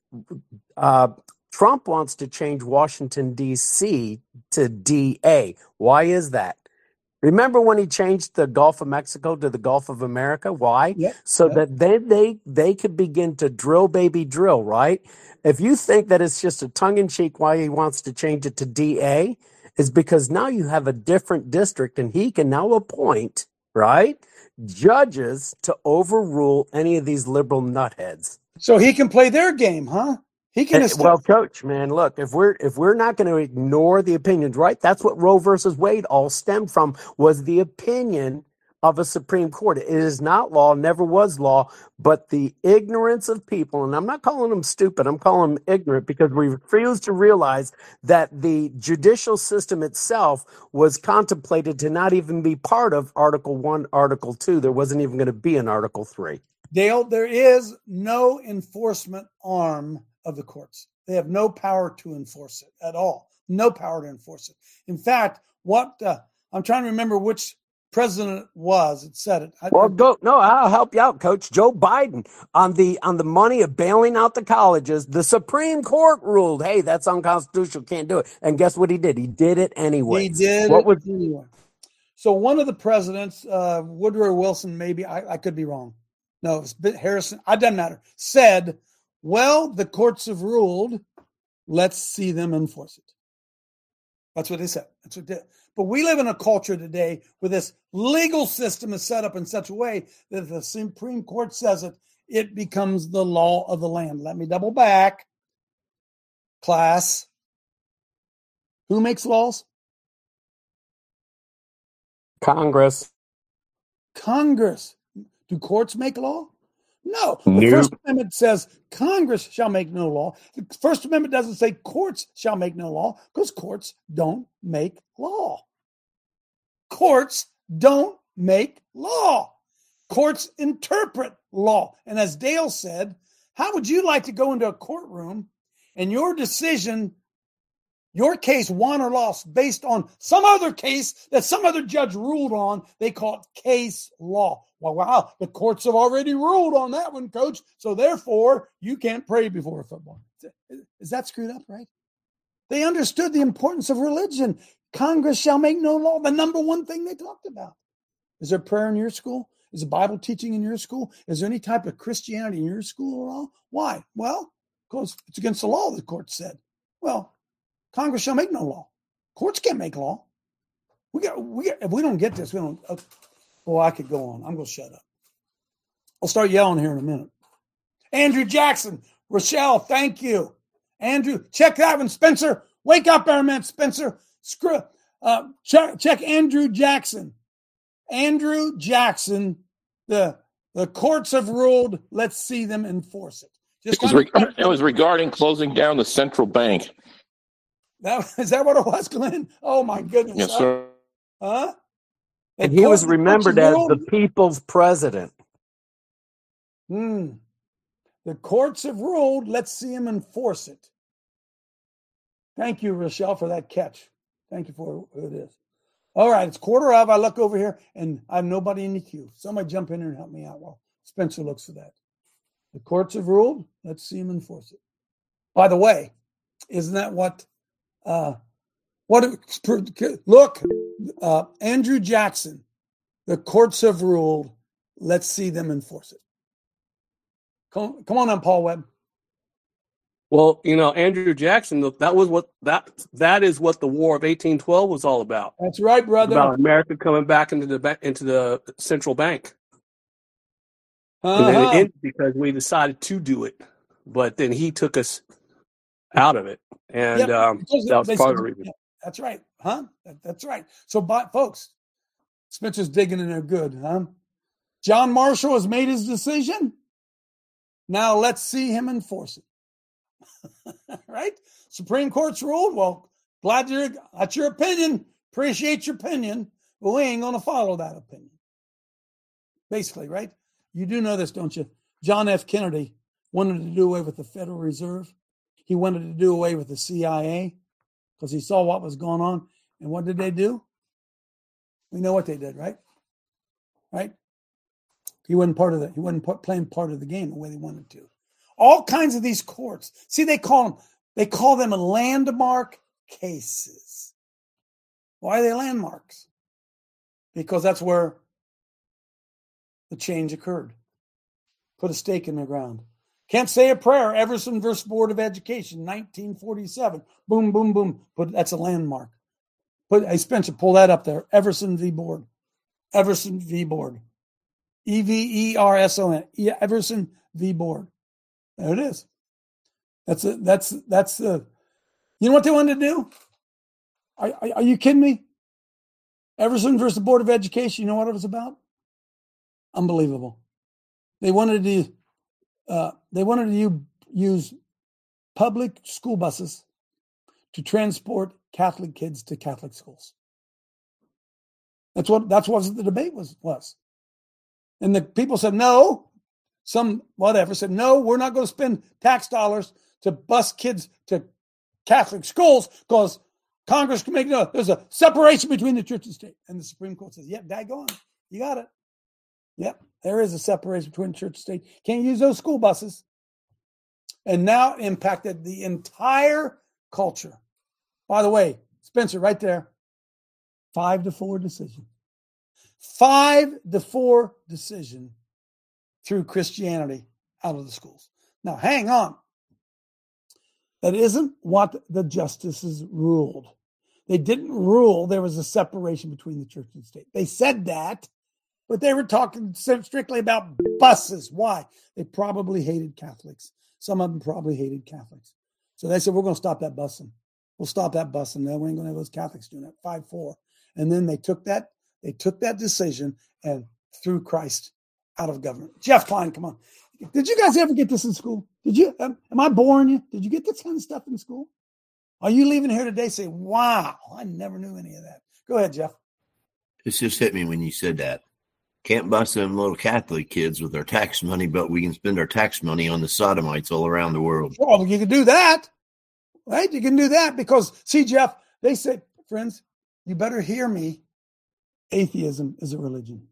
Uh, Trump wants to change Washington D C to D A. Why is that? Remember when he changed the Gulf of Mexico to the Gulf of America? Why? Yep, So yep. that they they they could begin to drill, baby, drill. Right? If you think that it's just a tongue in cheek why he wants to change it to D A, is because now you have a different district and he can now appoint, right, judges to overrule any of these liberal nutheads. So he can play their game, huh? He can. And, well, coach, man, look, if we're if we're not going to ignore the opinions, right? That's what Roe versus Wade all stemmed from, was the opinion of a Supreme Court. It is not law, never was law, but the ignorance of people, and I'm not calling them stupid, I'm calling them ignorant, because we refuse to realize that the judicial system itself was contemplated to not even be part of Article One, Article Two. There wasn't even going to be an Article Three. Dale, there is no enforcement arm of the courts. They have no power to enforce it at all. No power to enforce it. In fact, what uh, I'm trying to remember which president was it said it. I, well, go, no, I'll help you out, Coach. Joe Biden on the on the money of bailing out the colleges. The Supreme Court ruled, hey, that's unconstitutional, can't do it. And guess what he did? He did it anyway. He did what it was, anyway. So one of the presidents, uh, Woodrow Wilson, maybe I, I could be wrong. No, it was Harrison. It doesn't matter. Said, well, the courts have ruled. Let's see them enforce it. That's what they said. That's what they did. But we live in a culture today where this legal system is set up in such a way that if the Supreme Court says it, it becomes the law of the land. Let me double back. Class. Who makes laws? Congress. Congress. Do courts make law? No. The Nope. First Amendment says Congress shall make no law. The First Amendment doesn't say courts shall make no law, because courts don't make law. Courts don't make law. Courts interpret law. And as Dale said, how would you like to go into a courtroom and your decision, your case won or lost based on some other case that some other judge ruled on? They call it case law. Well, wow, the courts have already ruled on that one, Coach. So therefore, you can't pray before a football. Is that screwed up, right? They understood the importance of religion. Congress shall make no law. The number one thing they talked about. Is there prayer in your school? Is there Bible teaching in your school? Is there any type of Christianity in your school at all? Why? Well, because it's against the law, the court said. Well, Congress shall make no law. Courts can't make law. We got. We got, if we don't get this, we don't. Uh, oh, I could go on. I'm going to shut up. I'll start yelling here in a minute. Andrew Jackson, Rochelle, thank you. Andrew, check that one. Spencer, wake up there a minute, Spencer. Screw. Uh, check, check Andrew Jackson. Andrew Jackson. The the courts have ruled. Let's see them enforce it. Just it, was re- it was regarding closing down the central bank. That, is that what it was, Glenn? Oh, my goodness. Yes, sir. Huh? And he was remembered as the people's president. Hmm. The courts have ruled. Let's see him enforce it. Thank you, Rochelle, for that catch. Thank you for who it is. All right, it's quarter of. I look over here, and I have nobody in the queue. Somebody jump in here and help me out while Spencer looks for that. The courts have ruled. Let's see him enforce it. By the way, isn't that what... Uh, what look, uh, Andrew Jackson, the courts have ruled. Let's see them enforce it. Come, come on, on Paul Webb. Well, you know, Andrew Jackson, that was what that that is what the War of eighteen twelve was all about. That's right, brother. About America coming back into the into the central bank. Uh-huh. And then it ended because we decided to do it, but then he took us out of it, and yep, um, that was part of the reason. Yeah, that's right, huh? That, that's right. So, but folks, Spencer's digging in there good, huh? John Marshall has made his decision. Now let's see him enforce it. Right? Supreme Court's ruled. Well, glad you're, that's your opinion. Appreciate your opinion. But we ain't going to follow that opinion. Basically, right? You do know this, don't you? John F. Kennedy wanted to do away with the Federal Reserve. He wanted to do away with the C I A because he saw what was going on. And what did they do? We know what they did, right? Right? He wasn't part of the, he wasn't playing part of the game the way they wanted to. All kinds of these courts. See, they call them, they call them landmark cases. Why are they landmarks? Because that's where the change occurred. Put a stake in the ground. Can't say a prayer. Everson versus Board of Education, nineteen forty-seven. Boom, boom, boom. But that's a landmark. Put, hey, Spencer, pull that up there. Everson v. Board. Everson v. Board. E V E R S O N. Everson v. Board. There it is. That's it. That's that's the. You know what they wanted to do? Are, are, are you kidding me? Everson versus the Board of Education. You know what it was about? Unbelievable. They wanted to. Uh, they wanted to use public school buses to transport Catholic kids to Catholic schools. That's what that's what the debate was was. And the people said no. Some whatever said no. We're not going to spend tax dollars to bus kids to Catholic schools because Congress can make no. There's a separation between the church and state. And the Supreme Court says, "Yep, daggone, you got it. Yep, there is a separation between church and state. Can't use those school buses." And now it impacted the entire culture. By the way, Spencer, right there, five to four decision. Five to four decision through Christianity out of the schools. Now, hang on. That isn't what the justices ruled. They didn't rule there was a separation between the church and state. They said that, but they were talking strictly about buses. Why? They probably hated Catholics. Some of them probably hated Catholics. So they said, we're going to stop that busing. We'll stop that busing. No, we ain't going to have those Catholics doing that. five four. And then they took that, they took that decision and threw Christ out of government. Jeff Klein, come on. Did you guys ever get this in school? Did you? Am, am I boring you? Did you get this kind of stuff in school? Are you leaving here today saying, wow, I never knew any of that? Go ahead, Jeff. This just hit me when you said that. Can't bust them little Catholic kids with our tax money, but we can spend our tax money on the sodomites all around the world. Well, you can do that, right? You can do that because, see, Jeff, they say, friends, you better hear me. Atheism is a religion.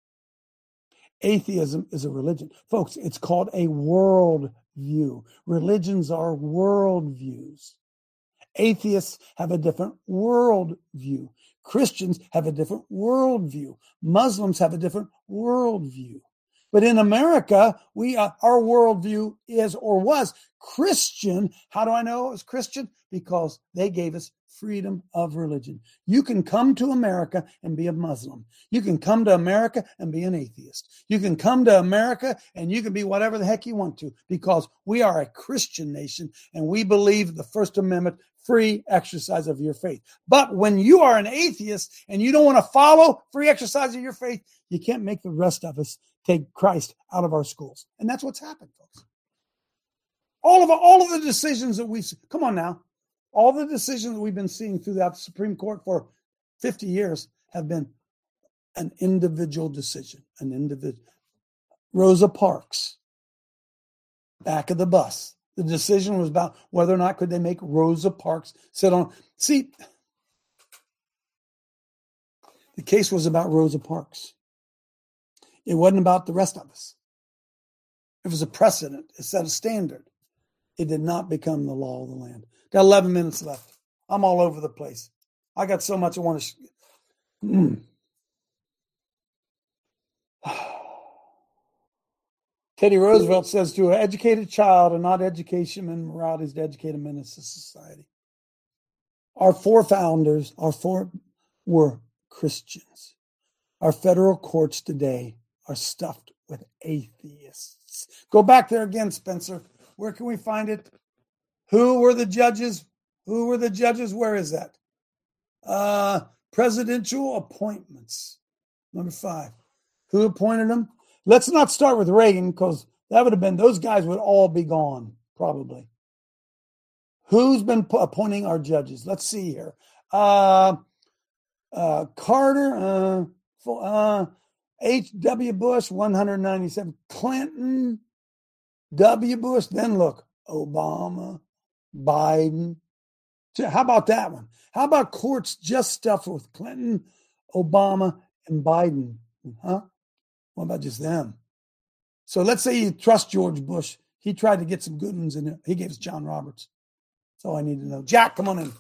Atheism is a religion. Folks, it's called a world view. Religions are world views. Atheists have a different world view. Christians have a different worldview. Muslims have a different worldview. But in America, we uh, our worldview is or was Christian. How do I know it was Christian? Because they gave us freedom of religion. You can come to America and be a Muslim. You can come to America and be an atheist. You can come to America and you can be whatever the heck you want to because we are a Christian nation and we believe the First Amendment, free exercise of your faith. But when you are an atheist and you don't want to follow free exercise of your faith, you can't make the rest of us take Christ out of our schools. And that's what's happened, folks. All of all of the decisions that we've, come on now, all the decisions that we've been seeing throughout the Supreme Court for fifty years have been an individual decision, an individual. Rosa Parks, back of the bus. The decision was about whether or not could they make Rosa Parks sit on. See, the case was about Rosa Parks. It wasn't about the rest of us. It was a precedent. It set a standard. It did not become the law of the land. Got eleven minutes left. I'm all over the place. I got so much I want to. Sh- mm. Teddy Roosevelt says to an educated child, and not education and morality is to educate a menace to society. Our four founders, our four were Christians. Our federal courts today are stuffed with atheists. Go back there again, Spencer. Where can we find it? Who were the judges? Who were the judges? Where is that? Uh, presidential appointments. Number five. Who appointed them? Let's not start with Reagan because That would have been, those guys would all be gone, probably. Who's been appointing our judges? Let's see here. Uh, uh, Carter, uh, uh, H W. Bush, one hundred ninety-seven. Clinton, W. Bush. Then look, Obama, Biden. How about that one? How about courts just stuffed with Clinton, Obama, and Biden? Huh? What about just them? So let's say you trust George Bush. He tried to get some good ones in there. He gave us John Roberts. That's all I need to know. Jack, come on in.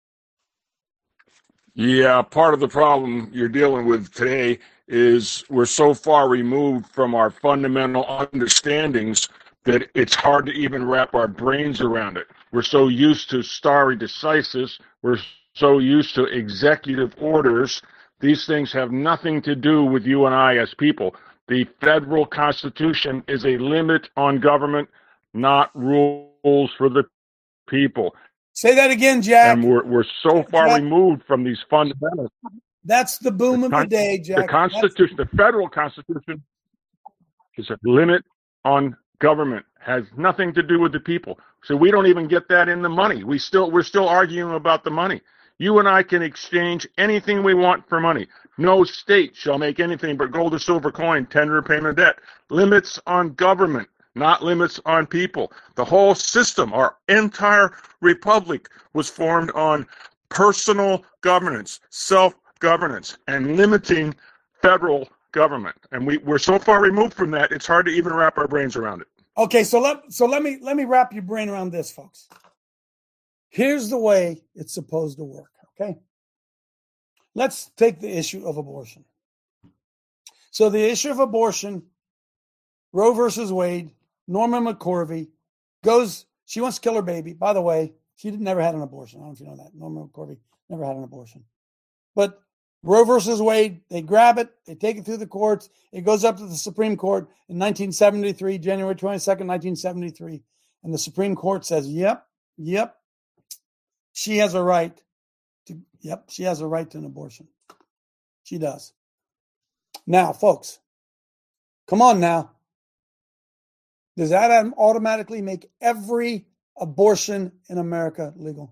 Yeah, part of the problem you're dealing with today is we're so far removed from our fundamental understandings that it's hard to even wrap our brains around it. We're so used to stare decisis. We're so used to executive orders. These things have nothing to do with you and I as people. The federal Constitution is a limit on government, not rules for the people. Say that again, Jack. And we're we're so far Jack, removed from these fundamentals. That's the boom the of con- the day, Jack. The Constitution, that's- the federal Constitution, is a limit on government. Has nothing to do with the people. So we don't even get that in the money. We still we're still arguing about the money. You and I can exchange anything we want for money. No state shall make anything but gold or silver coin tender payment of debt. Limits on government, not limits on people. The whole system, our entire republic, was formed on personal governance, self-governance, and limiting federal government. And we, we're so far removed from that, it's hard to even wrap our brains around it. Okay, so let so let me let me wrap your brain around this, folks. Here's the way it's supposed to work, okay? Let's take the issue of abortion. So the issue of abortion, Roe versus Wade, Norma McCorvey goes, she wants to kill her baby. By the way, she never had an abortion. I don't know if you know that. Norma McCorvey never had an abortion. But Roe versus Wade, they grab it, they take it through the courts. It goes up to the Supreme Court in nineteen seventy-three, January twenty-second, nineteen seventy-three. And the Supreme Court says, yep, yep, she has a right to, yep, she has a right to an abortion. She does. Now, folks, come on now. Does that automatically make every abortion in America legal?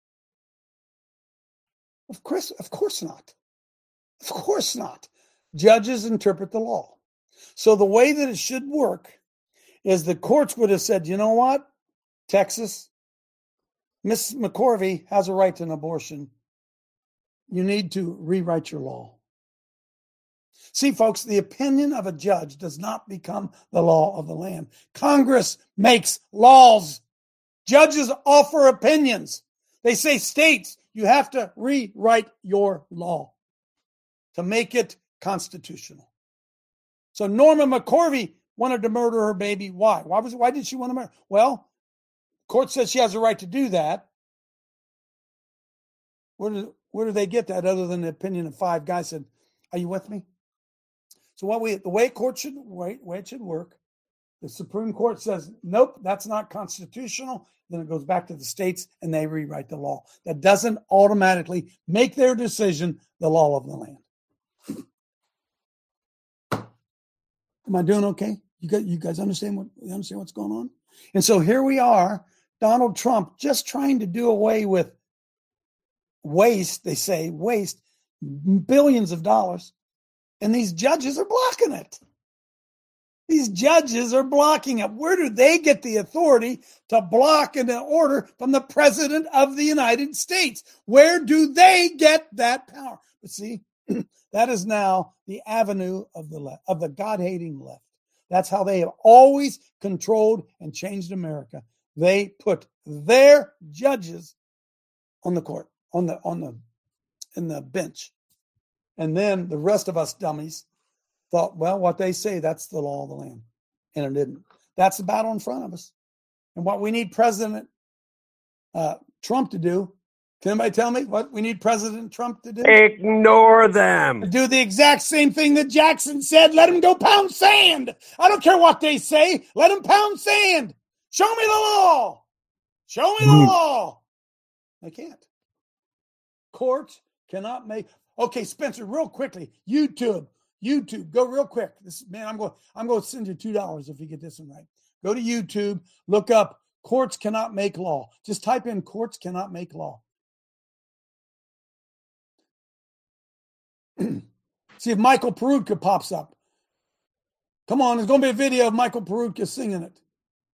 Of course, of course not. Of course not. Judges interpret the law. So the way that it should work is the courts would have said, you know what, Texas, Miss McCorvey has a right to an abortion. You need to rewrite your law. See, folks, the opinion of a judge does not become the law of the land. Congress makes laws. Judges offer opinions. They say, states, you have to rewrite your law to make it constitutional. So Norma McCorvey wanted to murder her baby. Why? Why was? Why did she want to murder? Well, court says she has a right to do that. Where do, where do they get that other than the opinion of five guys said, are you with me? So what we the way court should way, way it should work, the Supreme Court says, nope, that's not constitutional. Then it goes back to the states and they rewrite the law. That doesn't automatically make their decision the law of the land. Am I doing okay? You guys, you guys understand what you understand what's going on? And so here we are, Donald Trump just trying to do away with waste, they say, waste, billions of dollars. And these judges are blocking it. These judges are blocking it. Where do they get the authority to block an order from the President of the United States? Where do they get that power? But see, that is now the avenue of the left, of the God-hating left. That's how they have always controlled and changed America. They put their judges on the court, on the on the in the bench. And then the rest of us dummies thought, well, what they say, that's the law of the land. And it didn't. That's the battle in front of us. And what we need President uh, Trump to do, can anybody tell me what we need President Trump to do? Ignore them. Do the exact same thing that Jackson said. Let him go pound sand. I don't care what they say. Let him pound sand. Show me the law. Show me the law. They can't. Courts cannot make... Okay, Spencer, real quickly, YouTube. YouTube. Go real quick. This man, I'm going. I'm going to send you two dollars if you get this one right. Go to YouTube. Look up "Courts Cannot Make Law." Just type in "Courts Cannot Make Law." See if Michael Peroutka pops up. Come on, there's going to be a video of Michael Peroutka singing it.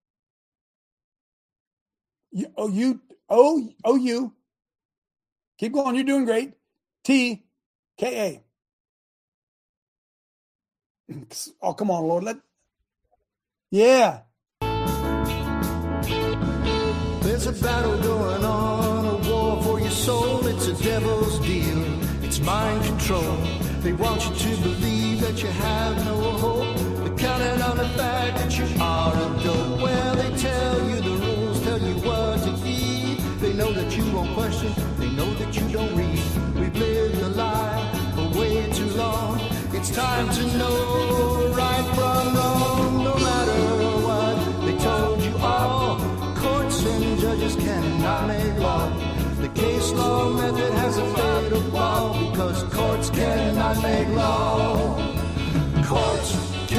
You, oh, you, oh, oh, you. Keep going. You're doing great. T K A. Oh, come on, Lord. Let. Yeah. There's a battle going on, a war for your soul. It's a devil's deal. It's mind control. They want you to believe that you have no hope. They're counting on the fact that you are a dope. Well, they tell you the rules, tell you what to heed. They know that you won't question. They know that you don't read. We've lived a lie for way too long. It's time to know right from wrong. No matter what they told you all, courts and judges cannot make law. The case law method has a fatal flaw because courts cannot make law. Courts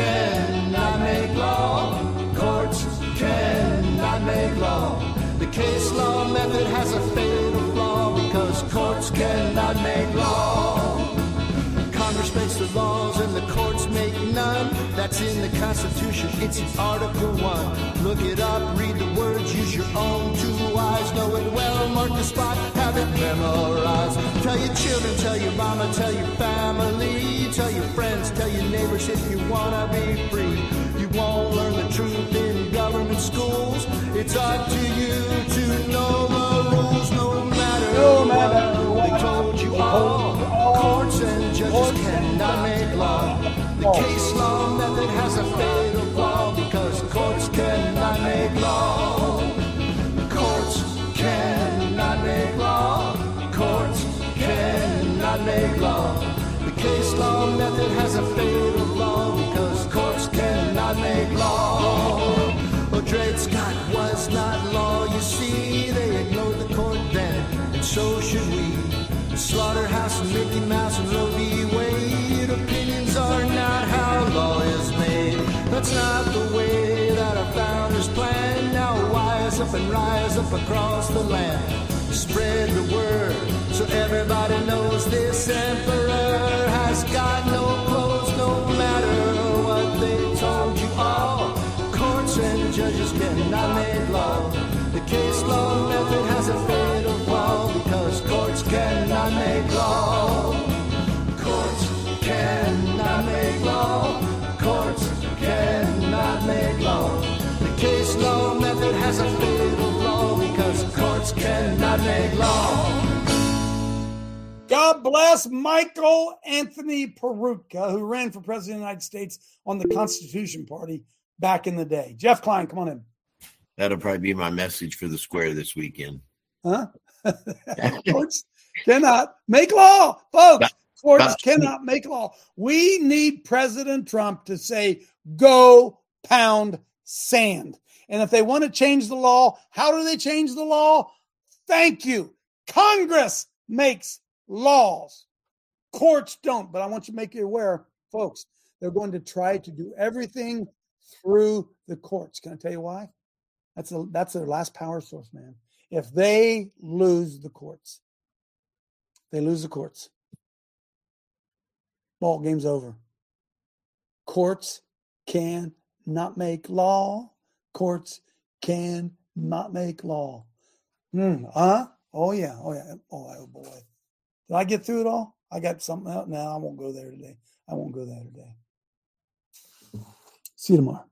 cannot make law. Courts cannot make law. The case law method has a fatal flaw because courts cannot make law. Congress makes the laws and the courts make none. That's in the Constitution. It's in Article one. Look it up, read the words, use your own two eyes. Know it well, mark the spot, have it memorized. Tell your children, tell your mama, tell your family, tell your friends, tell your neighbors if you want to be free. You won't learn the truth in government schools. It's up to you to know the rules no matter, no matter what they told you all. Courts and judges cannot make law. The case law method has a fatal flaw because courts cannot make law. Courts cannot make law. Courts cannot make law. The case law method has a fatal flaw because courts cannot make law. Well, Dred Scott was not law, you see. They ignored the court then, and so should we. Slaughterhouse and Mickey Mouse and Roe v. Wade. Opinions are not how law is made. That's not the way that our founders planned. Now wise up and rise up across the land. Spread the word so everybody knows this emperor has got no clothes, no matter what they told you all. Courts and judges cannot make law. The case law method has a fatal flaw because courts cannot make law. Courts cannot make law. Courts cannot make law. The case law method has a fatal flaw because courts cannot make law. God bless Michael Anthony Peroutka, who ran for president of the United States on the Constitution Party back in the day. Jeff Klein, come on in. That'll probably be my message for the square this weekend. Huh? Courts cannot make law, folks. Courts cannot make law. We need President Trump to say, go pound sand. And if they want to change the law, how do they change the law? Thank you. Congress makes laws. Courts don't. But I want you to make you aware, folks, they're going to try to do everything through the courts. Can I tell you why? That's a, that's their last power source, man. If they lose the courts, they lose the courts. Ball game's over. Courts can not make law. Courts can not make law. Hmm. Huh? Oh yeah. Oh yeah. Oh, oh boy. Did I get through it all? I got something out. No, I won't go there today. I won't go there today. See you tomorrow.